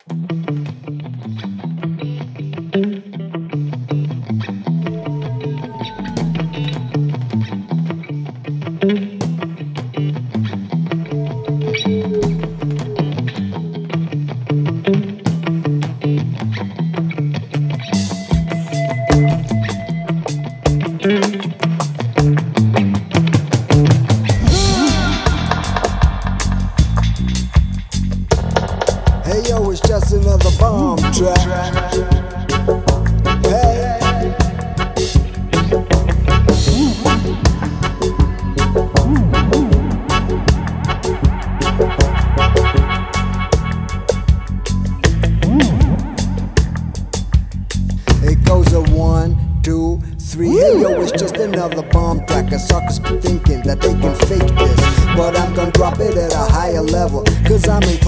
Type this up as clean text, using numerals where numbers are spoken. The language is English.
Hey yo, it's just another bomb track. Hey. It goes a 1, 2, 3. Hey yo, it's just another bomb track. And suckers be thinking that they can fake this, but I'm gonna drop it at a higher level, 'cause I'm in